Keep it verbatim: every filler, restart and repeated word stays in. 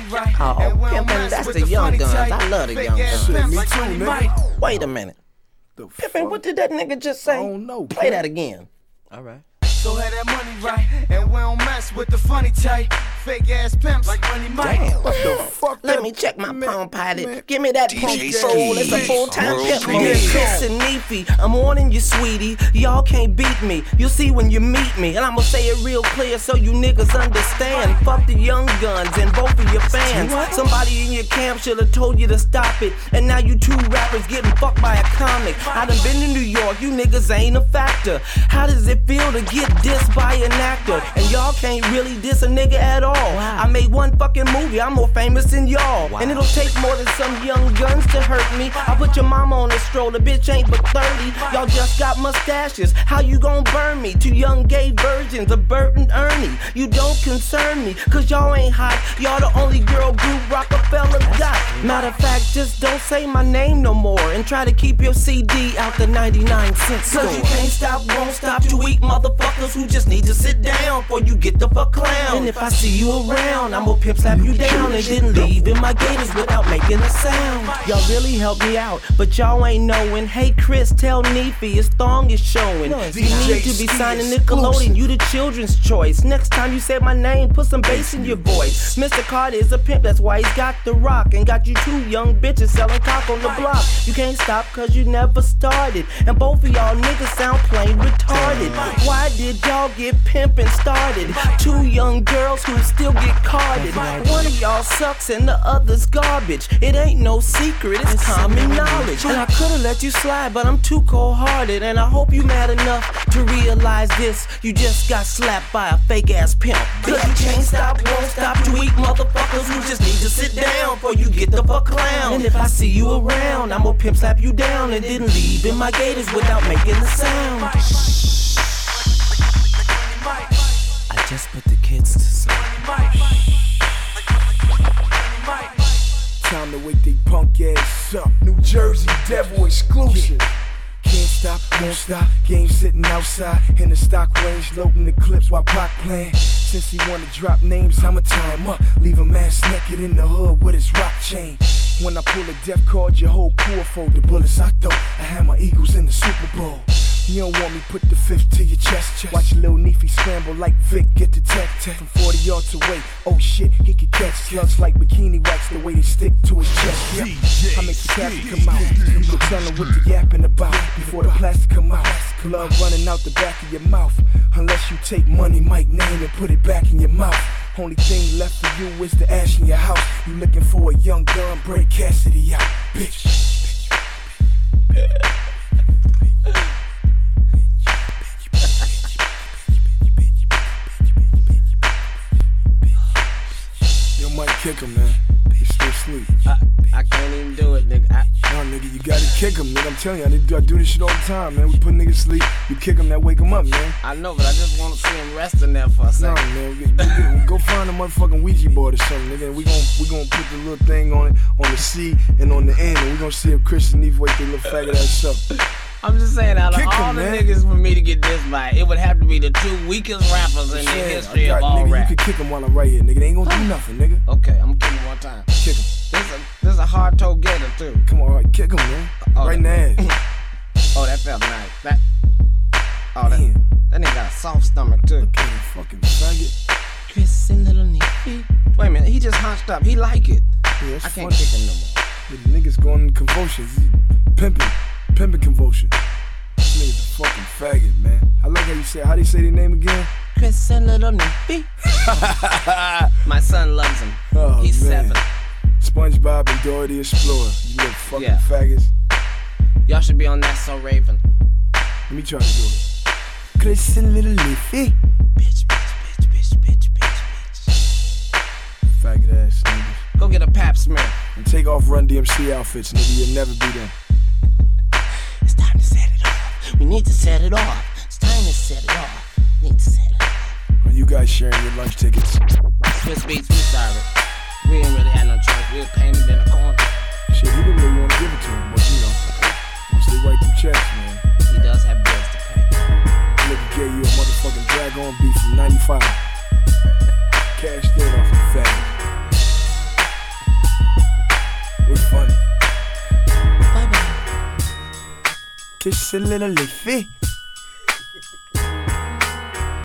Oh, pimpin', that's the Young Guns. I love the Young Guns. Shit, me too, nigga. Wait a minute. Pimpin', what did that nigga just say? I don't know. Play that again. All right. So have that money right, and we don't mess with the funny type. Fake ass pimps like Money Mike. Damn. What the fuck? Let that, me check my man, Palm Pilot. man. Give me that D J pump Ski. soul. It's a full-time World pimp. premiere. Chris and Neefy, I'm warning you, sweetie. Y'all can't beat me. You'll see when you meet me. And I'ma say it real clear so you niggas understand. Fuck the Young Guns and both of your fans. Somebody in your camp should've told you to stop it. And now you two rappers getting fucked by a comic. I done been to New York, you niggas ain't a factor. How does it feel to get dissed by an actor? And y'all can't really diss a nigga at all. I made one fucking movie, I'm more famous than y'all. And it'll take more than some Young Guns to hurt me. I put your mama on a stroller, bitch ain't but thirty. Y'all just got mustaches, how you gon' burn me? Two young gay virgins of Bert and Ernie. You don't concern me, cause y'all ain't hot. Y'all the only girl group Rockefeller got. Matter of fact, just don't say my name no more. And try to keep your C D out the ninety-nine cent store. Cause you can't stop, won't stop, you weak motherfuckers who just need to sit down before you get the fuck clown. And if I see you around, I'ma pimp slap you down and then leave in my gators without making a sound. Y'all really helped me out, but y'all ain't knowing. Hey Chris, tell Neefy his thong is showing. You need to be signing Nickelodeon, you the children's choice. Next time you say my name, put some bass in your voice. Mister Carter is a pimp, that's why he's got the rock. And got you two young bitches selling cock on the block. You can't stop cause you never started. And both of y'all niggas sound plain retarded. Why did y'all get pimpin' started? Two young girls who still get carded. One of y'all sucks and the other's garbage. It ain't no secret, it's common knowledge. And I could've let you slide, but I'm too cold-hearted. And I hope you mad enough to realize this. You just got slapped by a fake-ass pimp. Cause you can't stop, won't stop, you weak motherfuckers who just need to sit down before you get the fuck clown. And if I see you around, I'ma pimp slap you down and then leave in my gators without making a sound. I just put the kids to sleep. Time to wake they punk ass up. New Jersey Devil exclusive. Can't stop, won't stop. Game sitting outside in the stock range, loading the clips while Pac playing. Since he wanna drop names, I'ma tie him up. Leave him ass naked in the hood with his rock chain. When I pull a death card, your whole crew will fold the bullets I throw. I had my Eagles in the Super Bowl. You don't want me put the fifth to your chest, chest. Watch Lil Neefy scramble like Vic, get the tech, tech. From forty yards away, oh shit, he could catch slugs like bikini wax the way they stick to his chest, yeah. I make the captain come out, you can tell him what the yapping about. Before the plastic come out, blood running out the back of your mouth. Unless you take Money Mike name and put it back in your mouth. Only thing left for you is the ash in your house. You looking for a Young Gun, break Cassidy out, bitch. Yo, might kick him, man. He still asleep. I, I can't even do it, nigga. I, No, nigga, you gotta kick him, nigga. I'm telling you, I do, I do this shit all the time, man. We put niggas to sleep, you kick him, that wake him up, man. I know, but I just want to see him resting there for a Nah, second. man, we, we, we go find a motherfucking Ouija board or something, nigga. And we gon' we gon' put the little thing on it, on the C and on the end, and we gon' see if Chris and Neef wake their little faggot ass up. I'm just saying, out of Kick all him, the man. niggas for me to get this by, it would have to be the two weakest rappers in the Yeah, history I of got- all nigga, rap. you can kick him while I'm right here, nigga. They ain't gonna do nothing, nigga. Okay, I'm gonna kick him one time. Kick him. This a this a hard toe gator too. Come on, all right, kick him, man. Oh, right in the ass. Oh, that felt nice. That oh that Damn. that nigga got a soft stomach too. Look at him, fucking faggot. Chris and Little Neefy. Wait a minute, he just hunched up. He like it. Yeah, that's I can't funny. kick him no more. The niggas going in convulsions. He pimping, pimping convulsions. This nigga's a fucking faggot, man. I like how you say, how do you say their name again? Chris and Little Neefy. My son loves him. Oh, He's man. seven. SpongeBob and Dora the Explorer. You little fucking Yeah. faggots. Y'all should be on That's So Raven. Let me try to do it. Chris and Little Leafy. Bitch, bitch, bitch, bitch, bitch, bitch, bitch. Faggot ass niggas. Go get a pap smear. And take off Run D M C outfits, nigga. You'll never be them. It's time to set it off. We need to set it off. It's time to set it off. We need to set it off. Are you guys sharing your lunch tickets? Swiss Beats, we sorry. We ain't really had no choice. We were painted in the corner. Shit, he didn't really want to give it to him, but you know, once they write them checks, man. He does have bills to pay. Nigga gave you a motherfucking drag-on beat from ninety-five. Cashed in off the faggot. just a little iffy.